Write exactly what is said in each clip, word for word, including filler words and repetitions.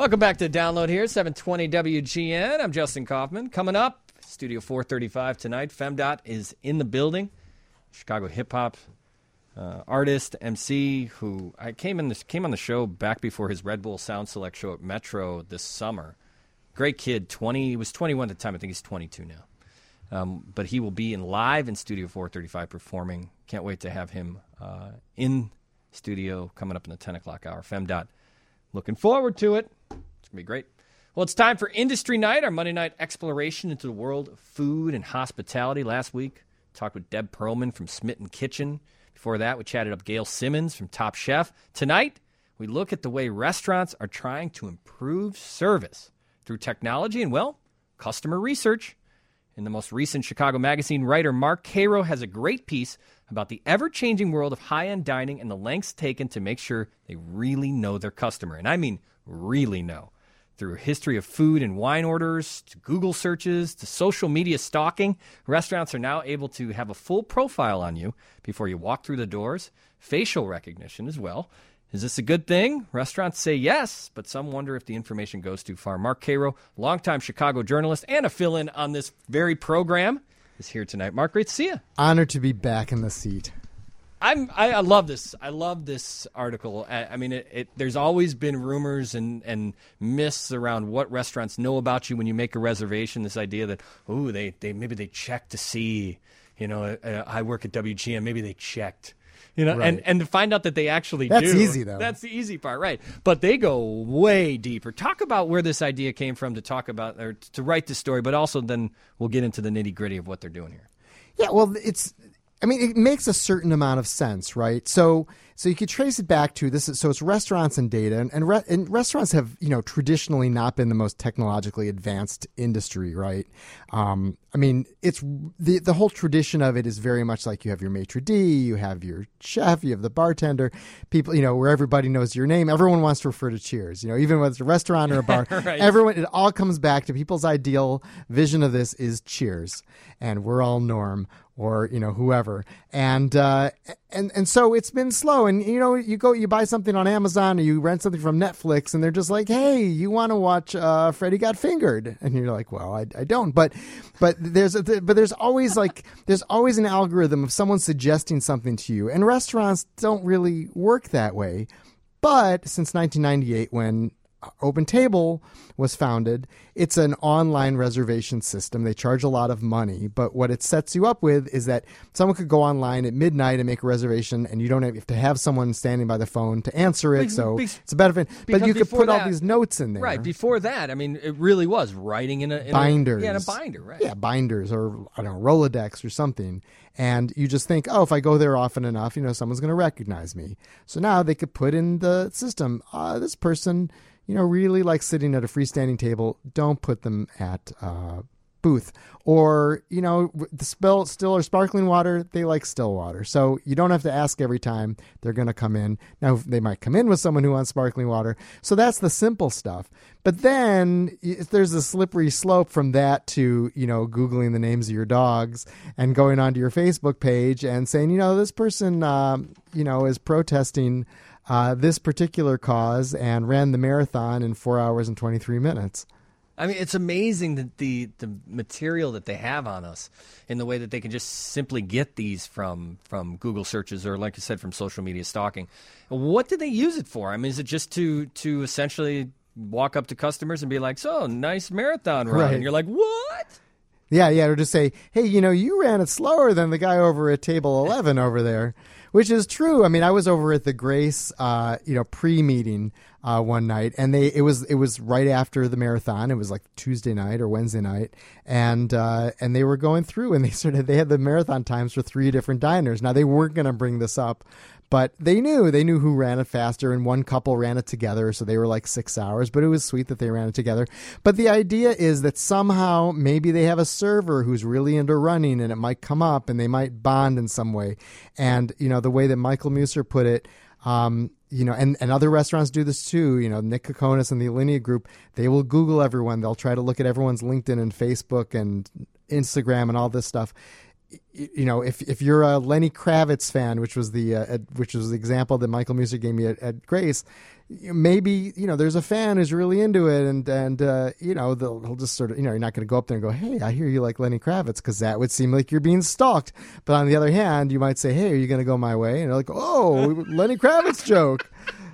Welcome back to Download here, seven twenty W G N. I'm Justin Kaufman. Coming up, Studio four thirty-five tonight. Femdot is in the building. Chicago hip-hop uh, artist, M C, who I came in this, came on the show back before his Red Bull Sound Select show at Metro this summer. Great kid, twenty. He was twenty-one at the time. I think he's twenty-two now. Um, but he will be in live in Studio four thirty-five performing. Can't wait to have him uh, in studio coming up in the ten o'clock hour. Femdot. Looking forward to it. It's going to be great. Well, it's time for Industry Night, our Monday night exploration into the world of food and hospitality. Last week, talked with Deb Perlman from Smitten Kitchen. Before that, we chatted up Gail Simmons from Top Chef. Tonight, we look at the way restaurants are trying to improve service through technology and, well, customer research. In the most recent Chicago Magazine, writer Mark Cairo has a great piece about the ever-changing world of high-end dining and the lengths taken to make sure they really know their customer. And I mean really know. Through a history of food and wine orders, to Google searches, to social media stalking, restaurants are now able to have a full profile on you before you walk through the doors. Facial recognition as well. Is this a good thing? Restaurants say yes, but some wonder if the information goes too far. Mark Cairo, longtime Chicago journalist and a fill-in on this very program, is here tonight. Mark, great to see you. Honored to be back in the seat. I'm, I, I love this. I love this article. I, I mean, it, it, there's always been rumors and, and myths around what restaurants know about you when you make a reservation. This idea that, oh, they, they maybe they check to see, you know, uh, I work at W G N, maybe they checked. You know, right. and, and to find out that they actually That's do. That's easy, though. That's the easy part, right. But they go way deeper. Talk about where this idea came from to talk about, or to write this story, but also then we'll get into the nitty-gritty of what they're doing here. Yeah, well, it's, I mean, it makes a certain amount of sense, right? So so you could trace it back to this. Is, so it's restaurants and data, and and, re, and restaurants have, you know, traditionally not been the most technologically advanced industry, right? Um, I mean, it's the the whole tradition of it is very much like you have your maitre d', you have your chef, you have the bartender, people, you know, where everybody knows your name. Everyone wants to refer to Cheers, you know, even whether it's a restaurant or a bar. Right. Everyone, it all comes back to people's ideal vision of this is Cheers, and we're all Norm. Or, you know, whoever. And, uh, and, and so it's been slow. And, you know, you go, you buy something on Amazon or you rent something from Netflix and they're just like, hey, you want to watch, uh, Freddy Got Fingered? And you're like, well, I, I don't, but, but there's, a, but there's always like, there's always an algorithm of someone suggesting something to you. And restaurants don't really work that way. But since nineteen ninety-eight, when OpenTable was founded, it's an online reservation system. They charge a lot of money, but what it sets you up with is that someone could go online at midnight and make a reservation, and you don't have to have someone standing by the phone to answer it. Be- so be- it's a benefit. But you could put that, all these notes in there. Right. Before that, I mean, it really was writing in a in binders. A, yeah, in a binder, right? Yeah, binders or I don't know, Rolodex or something. And you just think, oh, if I go there often enough, you know, someone's going to recognize me. So now they could put in the system, uh, this person, you know, really like sitting at a freestanding table. Don't put them at uh, booth. Or, you know, the spill, still or sparkling water, they like still water. So you don't have to ask every time they're going to come in. Now, they might come in with someone who wants sparkling water. So that's the simple stuff. But then there's a slippery slope from that to, you know, Googling the names of your dogs and going onto your Facebook page and saying, you know, this person, um, you know, is protesting uh, this particular cause and ran the marathon in four hours and twenty-three minutes. I mean, it's amazing that the, the material that they have on us in the way that they can just simply get these from, from Google searches or, like I said, from social media stalking. What did they use it for? I mean, is it just to to essentially walk up to customers and be like, so, nice marathon run? Right. And you're like, what? Yeah, yeah, or just say, hey, you know, you ran it slower than the guy over at table eleven over there, which is true. I mean, I was over at the Grace, uh, you know, pre-meeting uh, one night, and they it was it was right after the marathon. It was like Tuesday night or Wednesday night, and uh, and they were going through, and they sort of they had the marathon times for three different diners. Now they weren't going to bring this up, but they knew they knew who ran it faster, and one couple ran it together, so they were like six hours. But it was sweet that they ran it together. But the idea is that somehow maybe they have a server who's really into running, and it might come up, and they might bond in some way. And you know the way that Michael Musser put it. Um, you know, and, and other restaurants do this too. You know, Nick Kokonis and the Alinea Group, they will Google everyone. They'll try to look at everyone's LinkedIn and Facebook and Instagram and all this stuff. you know, if if you're a Lenny Kravitz fan, which was the uh, which was the example that Michael Music gave me at, at Grace, maybe you know there's a fan who's really into it, and and uh, you know they'll, they'll just sort of you know you're not going to go up there and go, hey, I hear you like Lenny Kravitz, because that would seem like you're being stalked. But on the other hand, you might say, hey, are you going to go my way? And they're like, oh, Lenny Kravitz joke.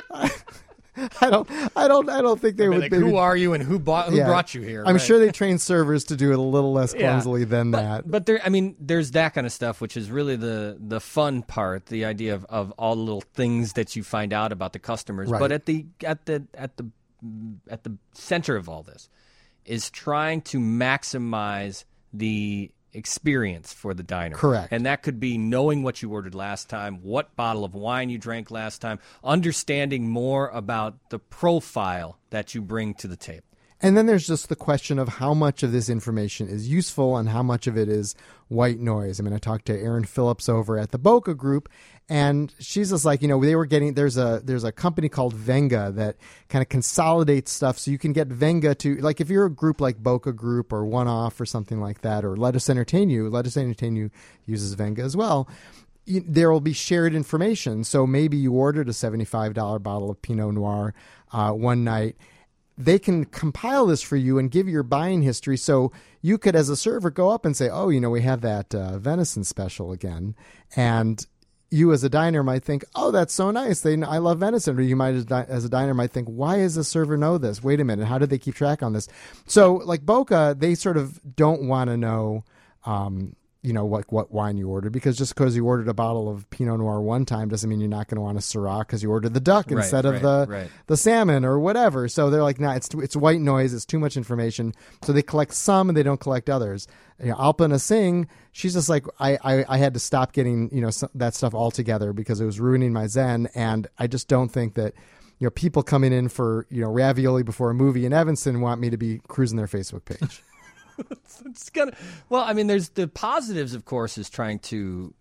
I don't, I don't, I don't think they I mean, would. Like, they who would, are you, and who bought, who yeah. brought you here? I'm right? sure they train servers to do it a little less Yeah. clumsily than but, that. But there, I mean, there's that kind of stuff, which is really the the fun part, the idea of, of all the little things that you find out about the customers. Right. But at the at the at the at the center of all this is trying to maximize the experience for the diner. Correct. And that could be knowing what you ordered last time, what bottle of wine you drank last time, understanding more about the profile that you bring to the table. And then there's just the question of how much of this information is useful and how much of it is white noise. I mean, I talked to Erin Phillips over at the Boca Group, and she's just like, you know, they were getting, there's a there's a company called Venga that kind of consolidates stuff, so you can get Venga to, like if you're a group like Boca Group or One Off or something like that, or Let Us Entertain You, Let Us Entertain You uses Venga as well. You, there will be shared information. So maybe you ordered a seventy-five dollars bottle of Pinot Noir uh, one night. They can compile this for you and give you your buying history. So you could, as a server, go up and say, oh, you know, we have that uh, venison special again. And you as a diner might think, oh, that's so nice. They, I love venison. Or you might, as, di- as a diner, might think, why does the server know this? Wait a minute. How did they keep track on this? So like Boca, they sort of don't want to know, um, you know, what, what wine you ordered, because just because you ordered a bottle of Pinot Noir one time doesn't mean you're not going to want a Syrah because you ordered the duck Right, instead of right, the right. the salmon or whatever. So they're like, nah, it's too, it's white noise. It's too much information. So they collect some and they don't collect others. You know, Alpana Singh, she's just like, I, I, I had to stop getting, you know, so, that stuff altogether because it was ruining my Zen. And I just don't think that, you know, people coming in for, you know, ravioli before a movie in Evanston want me to be cruising their Facebook page. It's gonna. Well, I mean, there's the positives, of course, is trying to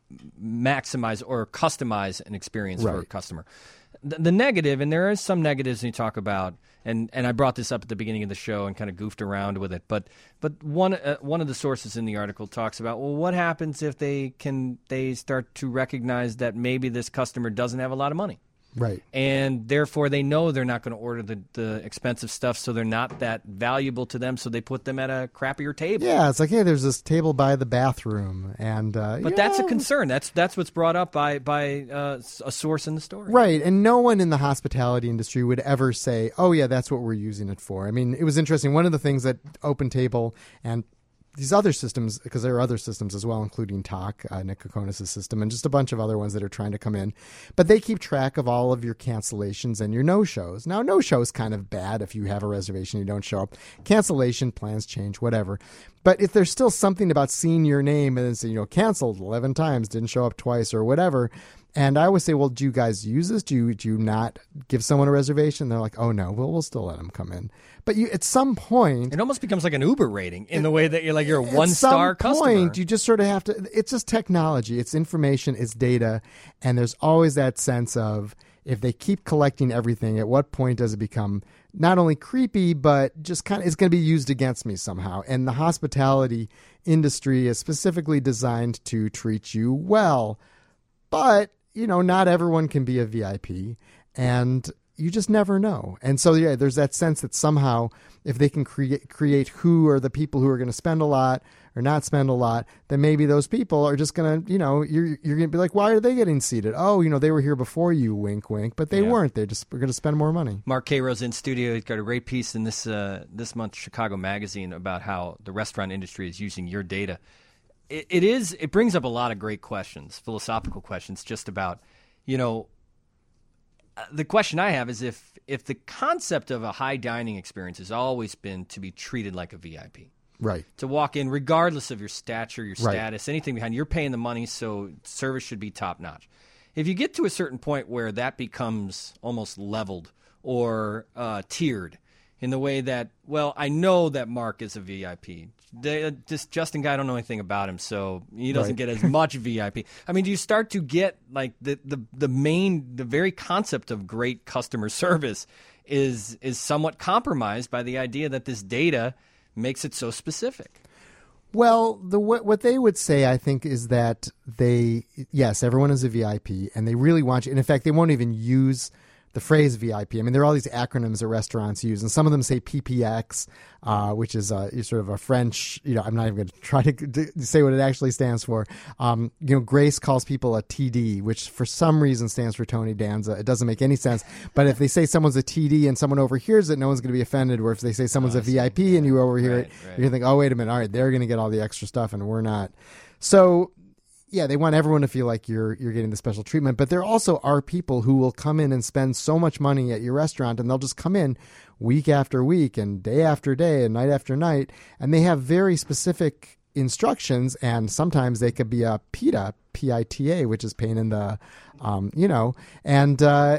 maximize or customize an experience for a Right. customer. The, the negative, and there is some negatives you talk about, and, and I brought this up at the beginning of the show and kind of goofed around with it. But but one uh, one of the sources in the article talks about, well, what happens if they can they start to recognize that maybe this customer doesn't have a lot of money. Right. And therefore, they know they're not going to order the, the expensive stuff, so they're not that valuable to them, so they put them at a crappier table. Yeah, it's like, hey, there's this table by the bathroom. and uh, But yeah. that's a concern. That's that's what's brought up by, by uh, a source in the story. Right, and no one in the hospitality industry would ever say, oh, yeah, that's what we're using it for. I mean, it was interesting. One of the things that OpenTable and these other systems, because there are other systems as well, including Talk, uh, Nick Kokonis' system, and just a bunch of other ones that are trying to come in. But they keep track of all of your cancellations and your no-shows. Now, no-show is kind of bad if you have a reservation and you don't show up. Cancellation, plans change, whatever. But if there's still something about seeing your name and then say, you know, canceled eleven times, didn't show up twice or whatever. And I always say, well, do you guys use this? Do you, do you not give someone a reservation? They're like, oh, no, well, we'll still let them come in. But you, at some point... It almost becomes like an Uber rating in the way that you're like you're a At one-star some customer. point, you just sort of have to... It's just technology. It's information. It's data. And there's always that sense of, if they keep collecting everything, at what point does it become not only creepy, but just kind of... It's going to be used against me somehow. And the hospitality industry is specifically designed to treat you well. But, you know, not everyone can be a V I P. And... you just never know. And so, yeah, there's that sense that somehow if they can create create who are the people who are going to spend a lot or not spend a lot, then maybe those people are just going to, you know, you're you're going to be like, why are they getting seated? Oh, you know, they were here before you, wink, wink. But they Yeah. weren't. They just were going to spend more money. Mark Cairo's in studio. He's got a great piece in this uh, this month's Chicago Magazine about how the restaurant industry is using your data. It, it is. It brings up a lot of great questions, philosophical questions, just about, you know, the question I have is if if the concept of a high dining experience has always been to be treated like a V I P. Right. To walk in regardless of your stature, your Right. status, anything behind, you're paying the money, so service should be top notch. If you get to a certain point where that becomes almost leveled or uh, tiered in the way that, well, I know that Mark is a V I P. They, this Justin guy, I don't know anything about him, so he doesn't Right. get as much V I P. I mean, do you start to get like the, the, the main, the very concept of great customer service is is somewhat compromised by the idea that this data makes it so specific? Well, the what, what they would say, I think, is that they, yes, everyone is a V I P, and they really want you. And in fact, they won't even use the phrase V I P. I mean, there are all these acronyms that restaurants use, and some of them say P P X, uh, which is a, sort of a French, you know, I'm not even going to try to, to say what it actually stands for. Um, you know, Grace calls people a T D, which for some reason stands for Tony Danza. It doesn't make any sense. But if they say someone's a T D and someone overhears it, no one's going to be offended. Where if they say someone's oh, a V I P and you overhear right, it, right. you're going to think, oh, wait a minute, all right, they're going to get all the extra stuff and we're not. So, yeah, they want everyone to feel like you're you're getting the special treatment. But there also are people who will come in and spend so much money at your restaurant, and they'll just come in week after week and day after day and night after night, and they have very specific instructions, and sometimes they could be a PITA, P I T A, which is pain in the, um, you know, and uh,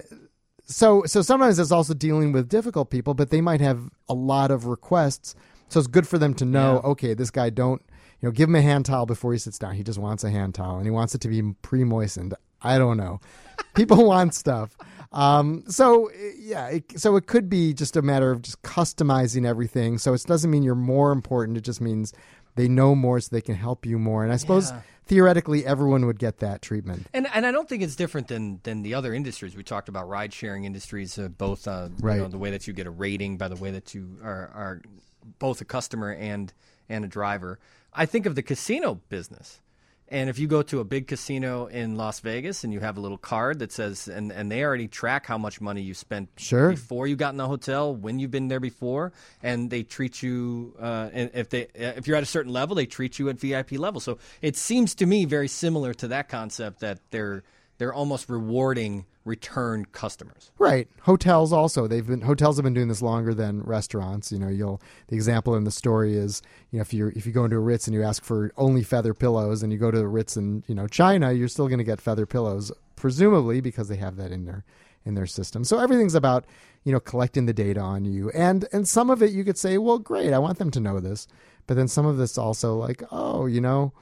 so so sometimes it's also dealing with difficult people, but they might have a lot of requests. So it's good for them to know, yeah. okay, this guy don't, you know, give him a hand towel before he sits down. He just wants a hand towel, and he wants it to be pre-moistened. I don't know. People want stuff. Um, so, yeah, it, so it could be just a matter of just customizing everything. So it doesn't mean you're more important. It just means they know more so they can help you more. And I suppose yeah. theoretically everyone would get that treatment. And and I don't think it's different than, than the other industries. We talked about ride-sharing industries, uh, both uh, right. you know, the way that you get a rating by the way that you are, are both a customer and and a driver. I think of the casino business. And if you go to a big casino in Las Vegas and you have a little card that says, and, and they already track how much money you spent sure. before you got in the hotel, when you've been there before, and they treat you, uh, and if they if you're at a certain level, they treat you at V I P level. So it seems to me very similar to that concept that they're they're almost rewarding return customers. Right. Hotels also. They've been hotels have been doing this longer than restaurants. You know, you'll the example in the story is, you know, if you if you go into a Ritz and you ask for only feather pillows, and you go to the Ritz in, you know, China, you're still going to get feather pillows, presumably because they have that in their in their system. So everything's about, you know, collecting the data on you. And and some of it you could say, well, great, I want them to know this. But then some of this also like, oh, you know,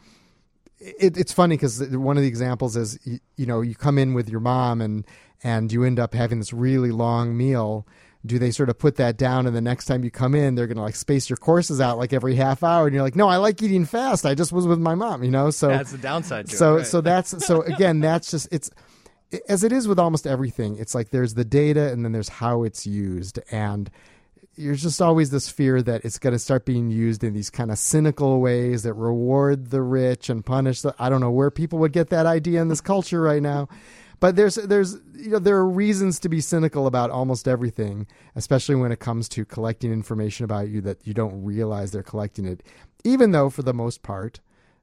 It, it's funny because one of the examples is, you, you know, you come in with your mom and, and you end up having this really long meal. Do they sort of put that down, and the next time you come in, they're going to like space your courses out like every half hour, and you're like, no, I like eating fast. I just was with my mom, you know? So that's the downside to so, it. Right? So that's, so again, that's just, it's, as it is with almost everything. It's like there's the data and then there's how it's used. And there's just always this fear that it's going to start being used in these kind of cynical ways that reward the rich and punish the, I don't know where people would get that idea in this culture right now. But there's, there's, you know, there are reasons to be cynical about almost everything, especially when it comes to collecting information about you that you don't realize they're collecting it, even though for the most part,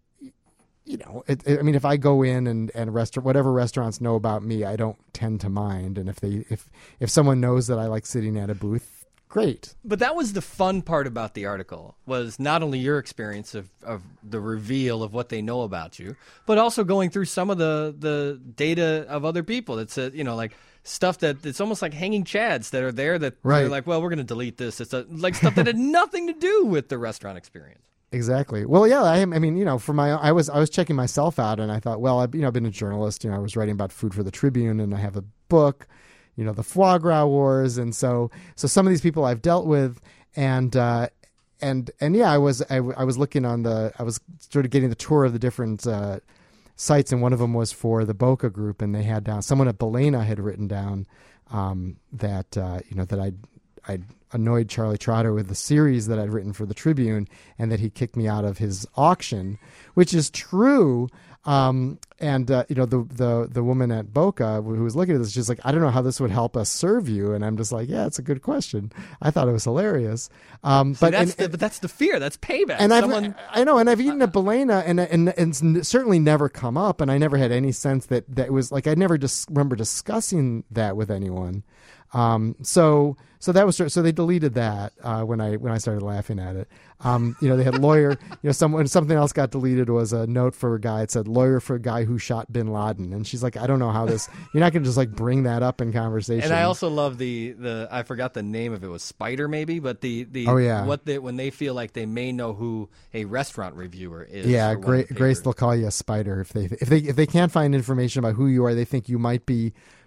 you know, it, it, I mean, if I go in and, and restaurant, whatever restaurants know about me, I don't tend to mind. And if they, if, if someone knows that I like sitting at a booth, great. But that was the fun part about the article, was not only your experience of, of the reveal of what they know about you, but also going through some of the, the data of other people. It's a, you know, like stuff that it's almost like hanging chads that are there that right. they're like, well, we're going to delete this. It's a, like stuff that had nothing to do with the restaurant experience. Exactly. Well, yeah, I, I mean, you know, for my, I was, I was checking myself out, and I thought, well, I've, you know, I've been a journalist, you know, I was writing about food for the Tribune, and I have a book, you know, the foie gras wars. And so, so some of these people I've dealt with, and, uh, and, and yeah, I was, I, I was looking on the, I was sort of getting the tour of the different, uh, sites. And one of them was for the Boca Group. And they had down, someone at Balena had written down, um, that, uh, you know, that I'd, I'd annoyed Charlie Trotter with the series that I'd written for the Tribune, and that he kicked me out of his auction, which is true. Um, and, uh, you know, the, the, the woman at Boca who was looking at this, she's like, I don't know how this would help us serve you. And I'm just like, yeah, it's a good question. I thought it was hilarious. Um, See, but, that's and, the, but that's the fear. That's payback. And Someone... I've, I know, and I've eaten at Balena, and, and, and it's certainly never come up. And I never had any sense that that was like, I never just remember discussing that with anyone. Um, so, so that was, so they deleted that, uh, when I, when I started laughing at it. Um, you know, they had lawyer, you know, someone, something else got deleted was a note for a guy. It said lawyer for a guy who shot bin Laden. And she's like, I don't know how this, you're not going to just like bring that up in conversation. And I also love the, the, I forgot the name of it, was Spider maybe, but the, the, oh, yeah. what they, when they feel like they may know who a restaurant reviewer is. Yeah. Gra- Grace, they'll call you a spider if they, if they, if they can't find information about who you are, they think you might be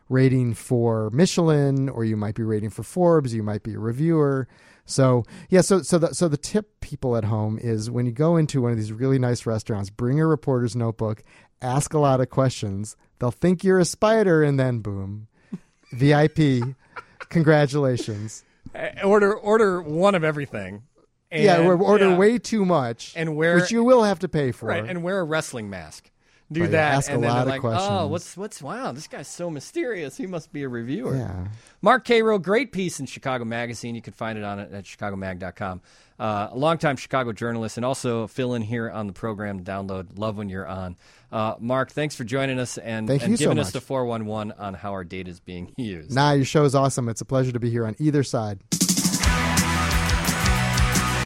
rating for Michelin, or you might be rating for Forbes. You might be a reviewer. So yeah, so so the so the tip, people at home, is when you go into one of these really nice restaurants, bring a reporter's notebook, ask a lot of questions. They'll think you're a spider, and then boom, V I P. Congratulations. Order order one of everything. And, yeah, order yeah. way too much, and wear, which you will have to pay for. Right, and wear a wrestling mask. Do right, that, ask and a then lot they're of like, questions. "Oh, what's what's? Wow, this guy's so mysterious. He must be a reviewer." Yeah. Mark Cairo, great piece in Chicago Magazine. You can find it on it at chicago mag dot com. Uh, a longtime Chicago journalist, and also fill in here on the program. Download. Love when you're on. Uh, Mark, thanks for joining us and, Thank and you giving so us much. the four one one on how our data is being used. Nah, your show is awesome. It's a pleasure to be here on either side.